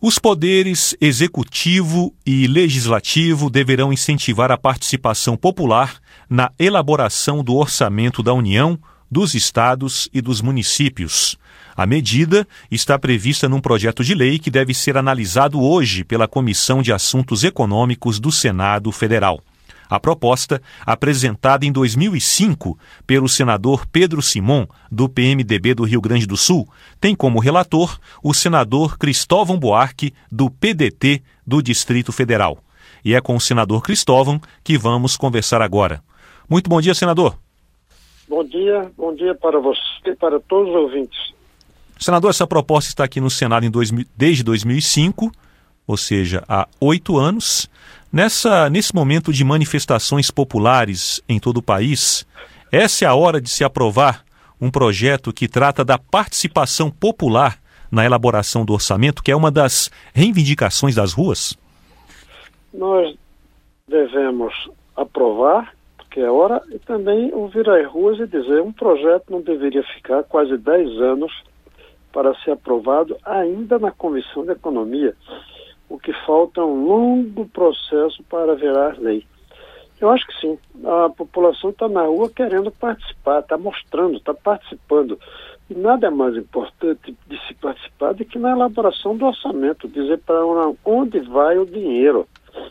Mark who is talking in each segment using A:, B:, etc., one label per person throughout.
A: Os poderes executivo e legislativo deverão incentivar a participação popular na elaboração do orçamento da União, dos estados e dos municípios. A medida está prevista num projeto de lei que deve ser analisado hoje pela Comissão de Assuntos Econômicos do Senado Federal. A proposta, apresentada em 2005 pelo senador Pedro Simon, do PMDB do Rio Grande do Sul, tem como relator o senador Cristóvão Buarque, do PDT do Distrito Federal. E é com o senador Cristóvão que vamos conversar agora. Muito bom dia, senador.
B: Bom dia para você e para todos os ouvintes.
A: Senador, essa proposta está aqui no Senado desde 2005, ou seja, há 8 anos. Nesse momento de manifestações populares em todo o país, essa é a hora de se aprovar um projeto que trata da participação popular na elaboração do orçamento, que é uma das reivindicações das ruas?
B: Nós devemos aprovar, porque é hora, e também ouvir as ruas e dizer um projeto não deveria ficar quase 10 anos para ser aprovado ainda na Comissão de Economia. O que falta é um longo processo para virar lei. Eu acho que sim, a população está na rua querendo participar, está mostrando, está participando. E nada é mais importante de se participar do que na elaboração do orçamento, dizer para onde vai o dinheiro.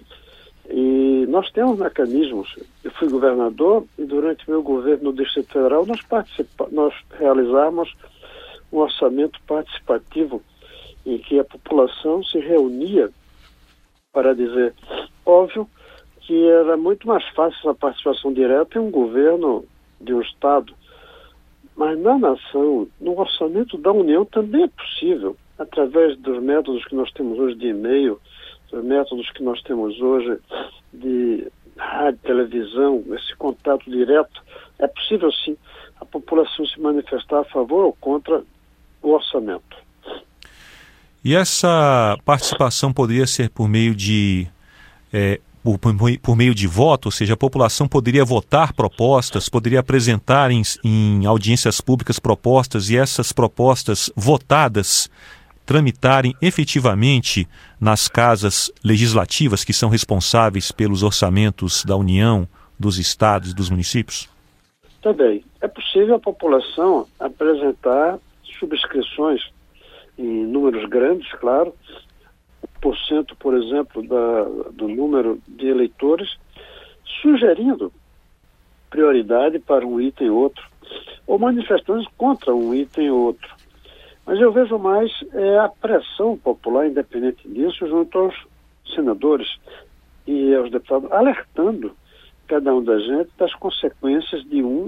B: E nós temos mecanismos. Eu fui governador e durante meu governo no Distrito Federal nós realizamos um orçamento participativo em que a população se reunia para dizer, óbvio, que era muito mais fácil a participação direta em um governo de um Estado, mas na nação, no orçamento da União também é possível, através dos métodos que nós temos hoje de e-mail, dos métodos que nós temos hoje de rádio, televisão, esse contato direto, é possível sim a população se manifestar a favor ou contra o orçamento.
A: E essa participação poderia ser por meio de voto, ou seja, a população poderia votar propostas, poderia apresentar em audiências públicas propostas e essas propostas votadas tramitarem efetivamente nas casas legislativas que são responsáveis pelos orçamentos da União, dos estados e dos municípios?
B: Também. É possível a população apresentar subscrições em números grandes, claro, 1%, por exemplo, do número de eleitores, sugerindo prioridade para um item ou outro, ou manifestando contra um item ou outro. Mas eu vejo mais a pressão popular, independente disso, junto aos senadores e aos deputados, alertando cada um da gente das consequências de uma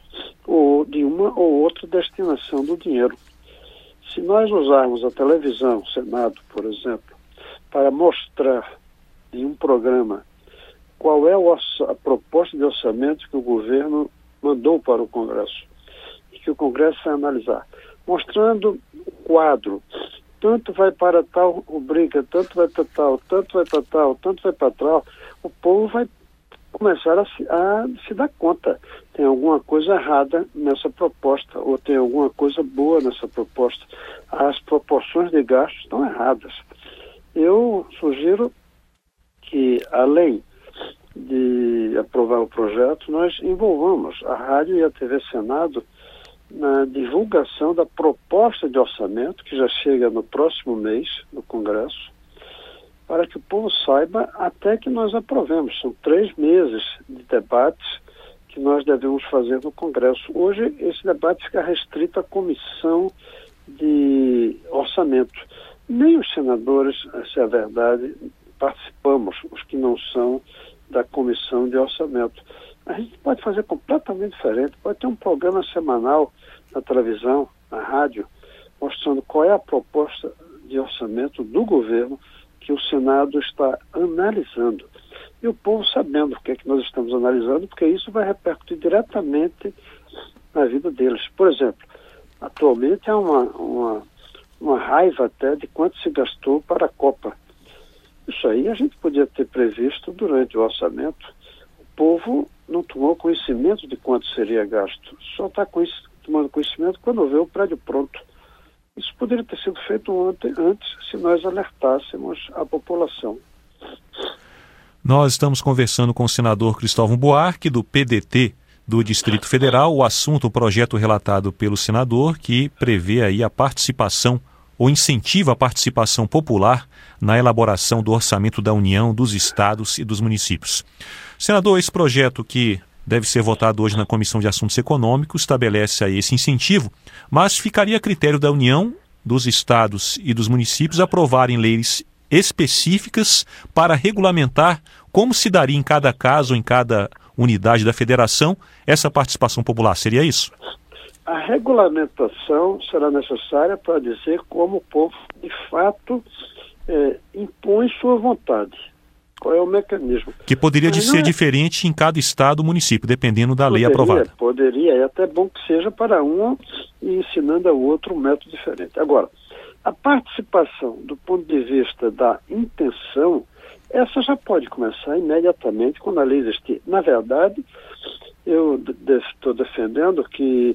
B: ou outra destinação do dinheiro. Se nós usarmos a televisão, o Senado, por exemplo, para mostrar em um programa qual é a proposta de orçamento que o governo mandou para o Congresso e que o Congresso vai analisar, mostrando o quadro, tanto vai para tal rubrica, tanto vai para tal, tanto vai para tal, tanto vai para tal, o povo vai começar a se dar conta. Tem alguma coisa errada nessa proposta ou tem alguma coisa boa nessa proposta. As proporções de gastos estão erradas. Eu sugiro que, além de aprovar o projeto, nós envolvamos a Rádio e a TV Senado na divulgação da proposta de orçamento, que já chega no próximo mês no Congresso, para que o povo saiba até que nós aprovemos. São 3 meses de debates que nós devemos fazer no Congresso. Hoje, esse debate fica restrito à comissão de orçamento. Nem os senadores, essa é a verdade, participamos, os que não são da comissão de orçamento. A gente pode fazer completamente diferente, pode ter um programa semanal na televisão, na rádio, mostrando qual é a proposta de orçamento do governo que o Senado está analisando. E o povo sabendo o que é que nós estamos analisando, porque isso vai repercutir diretamente na vida deles. Por exemplo, atualmente há uma raiva até de quanto se gastou para a Copa. Isso aí a gente podia ter previsto durante o orçamento. O povo não tomou conhecimento de quanto seria gasto. Só está tomando conhecimento quando vê o prédio pronto. Isso poderia ter sido feito antes, se nós alertássemos a população.
A: Nós estamos conversando com o senador Cristóvão Buarque, do PDT do Distrito Federal. O assunto, o projeto relatado pelo senador, que prevê aí a participação ou incentiva a participação popular na elaboração do orçamento da União, dos estados e dos municípios. Senador, esse projeto que deve ser votado hoje na Comissão de Assuntos Econômicos estabelece aí esse incentivo, mas ficaria a critério da União, dos estados e dos municípios aprovarem leis específicas para regulamentar como se daria em cada caso, em cada unidade da federação, essa participação popular. Seria isso?
B: A regulamentação será necessária para dizer como o povo, de fato, impõe sua vontade. Qual é o mecanismo?
A: Que poderia ser diferente em cada estado ou município, dependendo da lei aprovada.
B: Poderia, é até bom que seja para um e ensinando ao outro um método diferente. Agora, a participação do ponto de vista da intenção, essa já pode começar imediatamente quando a lei existir. Na verdade, eu estou defendendo que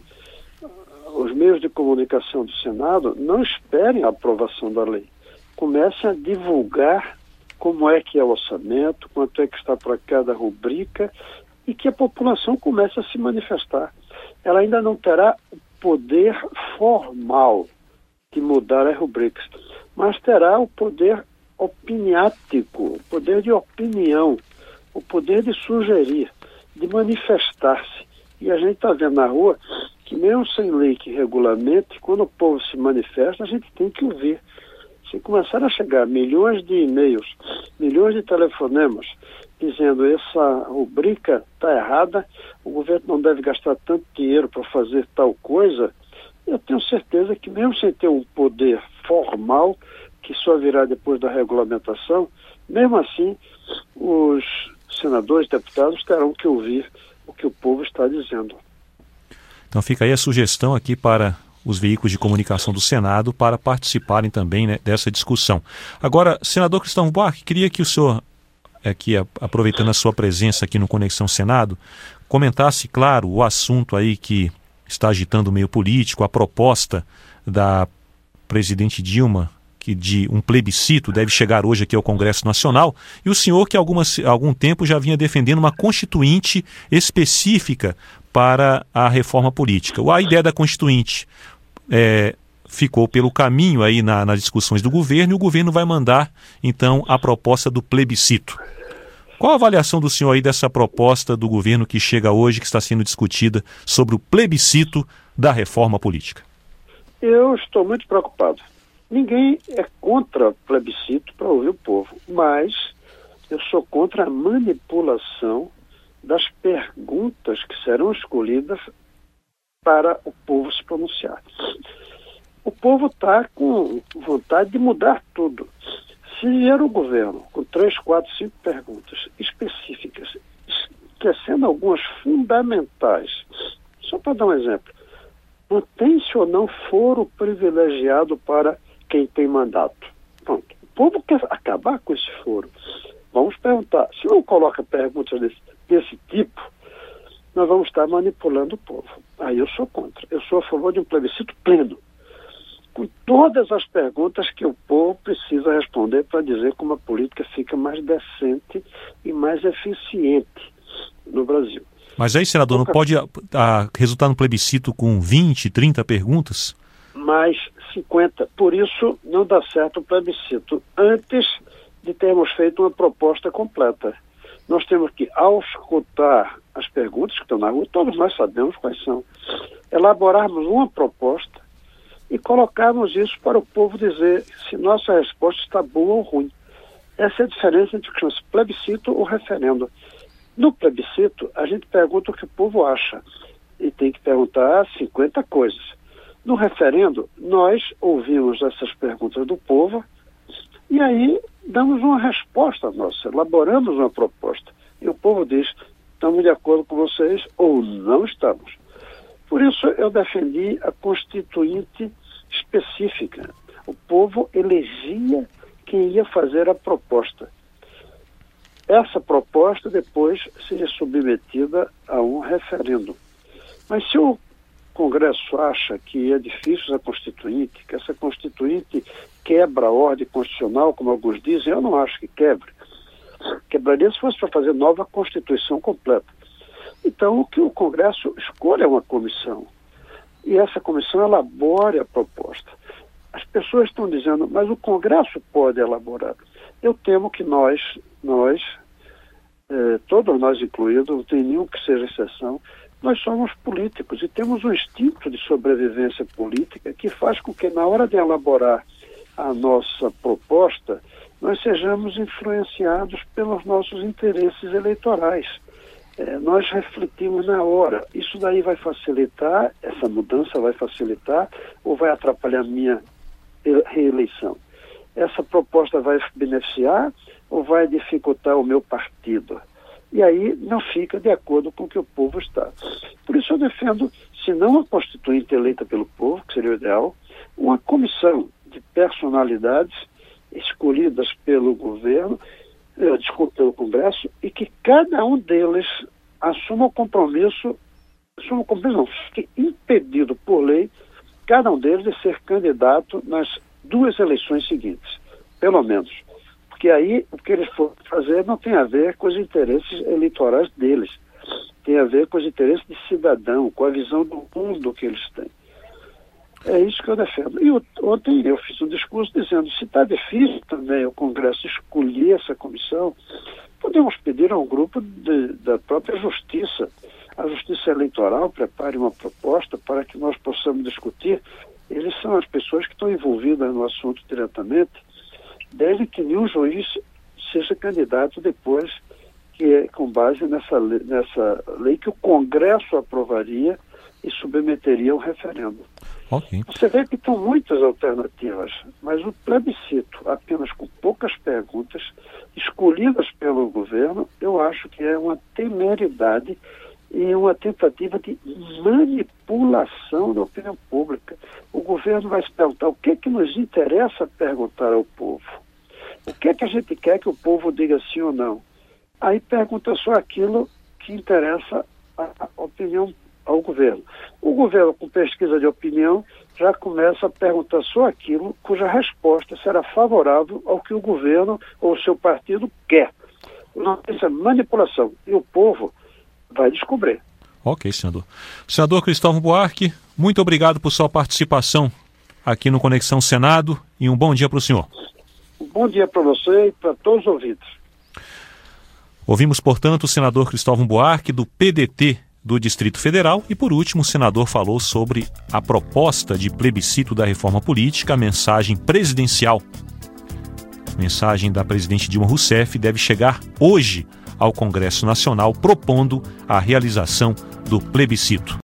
B: os meios de comunicação do Senado não esperem a aprovação da lei. Comecem a divulgar como é que é o orçamento, quanto é que está para cada rubrica, e que a população comece a se manifestar. Ela ainda não terá o poder formal de mudar as rubricas, mas terá o poder opiniático, o poder de opinião, o poder de sugerir, de manifestar-se. E a gente está vendo na rua que mesmo sem lei que regulamente, quando o povo se manifesta, a gente tem que ouvir. Se começar a chegar milhões de e-mails, milhões de telefonemas, dizendo essa rubrica está errada, o governo não deve gastar tanto dinheiro para fazer tal coisa, eu tenho certeza que mesmo sem ter um poder formal, que só virá depois da regulamentação, mesmo assim, os senadores e deputados terão que ouvir o que o povo está dizendo.
A: Então fica aí a sugestão aqui para os veículos de comunicação do Senado para participarem também, né, dessa discussão. Agora, senador Cristóvão Buarque, queria que o senhor, aqui, aproveitando a sua presença aqui no Conexão Senado, comentasse, claro, o assunto aí que está agitando o meio político, a proposta da presidente Dilma, que de um plebiscito deve chegar hoje aqui ao Congresso Nacional, e o senhor que há algum tempo já vinha defendendo uma constituinte específica para a reforma política. A ideia da constituinte ficou pelo caminho aí nas discussões do governo, e o governo vai mandar, então, a proposta do plebiscito. Qual a avaliação do senhor aí dessa proposta do governo que chega hoje, que está sendo discutida sobre o plebiscito da reforma política?
B: Eu estou muito preocupado. Ninguém é contra plebiscito para ouvir o povo, mas eu sou contra a manipulação das perguntas que serão escolhidas para o povo se pronunciar. O povo está com vontade de mudar tudo. Se vier o governo com 3, 4, 5 perguntas específicas, esquecendo algumas fundamentais, só para dar um exemplo, mantém-se ou não foro privilegiado para quem tem mandato? Pronto. O povo quer acabar com esse foro. Vamos perguntar. Se não coloca perguntas desse tipo, nós vamos estar manipulando o povo. Aí eu sou contra. Eu sou a favor de um plebiscito pleno, com todas as perguntas que o povo precisa responder para dizer como a política fica mais decente e mais eficiente no Brasil.
A: Mas aí, senador, não pode resultar no plebiscito com 20, 30 perguntas?
B: Mais 50. Por isso, não dá certo o plebiscito antes de termos feito uma proposta completa. Nós temos que auscultar as perguntas que estão na rua, todos nós sabemos quais são, elaborarmos uma proposta e colocarmos isso para o povo dizer se nossa resposta está boa ou ruim. Essa é a diferença entre o que chama-se plebiscito ou referendo. No plebiscito, a gente pergunta o que o povo acha e tem que perguntar 50 coisas. No referendo, nós ouvimos essas perguntas do povo e aí damos uma resposta nossa, elaboramos uma proposta. E o povo diz, estamos de acordo com vocês ou não estamos. Por isso eu defendi a constituinte específica. O povo elegia quem ia fazer a proposta. Essa proposta depois seria submetida a um referendo. Mas se o Congresso acha que é difícil essa Constituinte, que essa Constituinte quebra a ordem constitucional, como alguns dizem, eu não acho que quebre. Quebraria se fosse para fazer nova Constituição completa. Então, o que o Congresso escolha é uma comissão. E essa comissão elabore a proposta. As pessoas estão dizendo, mas o Congresso pode elaborar. Eu temo que todos nós incluídos, não tem nenhum que seja exceção, nós somos políticos e temos um instinto de sobrevivência política que faz com que, na hora de elaborar a nossa proposta, nós sejamos influenciados pelos nossos interesses eleitorais. Nós refletimos na hora. Isso daí vai facilitar, essa mudança vai facilitar ou vai atrapalhar a minha reeleição? Essa proposta vai beneficiar ou vai dificultar o meu partido? E aí não fica de acordo com o que o povo está. Por isso eu defendo, se não uma Constituinte eleita pelo povo, que seria o ideal, uma comissão de personalidades escolhidas pelo governo, pelo Congresso, e que cada um deles assuma o compromisso, não, fique impedido por lei, cada um deles de ser candidato nas 2 eleições seguintes, pelo menos. Porque aí o que eles for fazer não tem a ver com os interesses eleitorais deles, tem a ver com os interesses de cidadão, com a visão do mundo que eles têm. É isso que eu defendo. E ontem eu fiz um discurso dizendo, se está difícil também o Congresso escolher essa comissão, podemos pedir a um grupo da própria Justiça, a Justiça Eleitoral prepare uma proposta para que nós possamos discutir. Eles são as pessoas que estão envolvidas no assunto diretamente, desde que nenhum juiz seja candidato depois, que é com base nessa lei que o Congresso aprovaria e submeteria ao referendo.
A: Okay.
B: Você vê que estão muitas alternativas, mas o plebiscito, apenas com poucas perguntas, escolhidas pelo governo, eu acho que é uma temeridade e uma tentativa de manipulação da opinião pública. O governo vai se perguntar o que é que nos interessa perguntar ao povo. O que é que a gente quer que o povo diga sim ou não? Aí pergunta só aquilo que interessa a opinião ao governo. O governo, com pesquisa de opinião, já começa a perguntar só aquilo cuja resposta será favorável ao que o governo ou o seu partido quer. Isso é manipulação. E o povo vai descobrir.
A: Ok, senador. Senador Cristóvão Buarque, muito obrigado por sua participação aqui no Conexão Senado e um bom dia para o senhor.
B: Um bom dia para você e para todos os ouvintes.
A: Ouvimos, portanto, o senador Cristóvão Buarque, do PDT do Distrito Federal, e por último o senador falou sobre a proposta de plebiscito da reforma política, a mensagem presidencial. A mensagem da presidente Dilma Rousseff deve chegar hoje ao Congresso Nacional propondo a realização do plebiscito.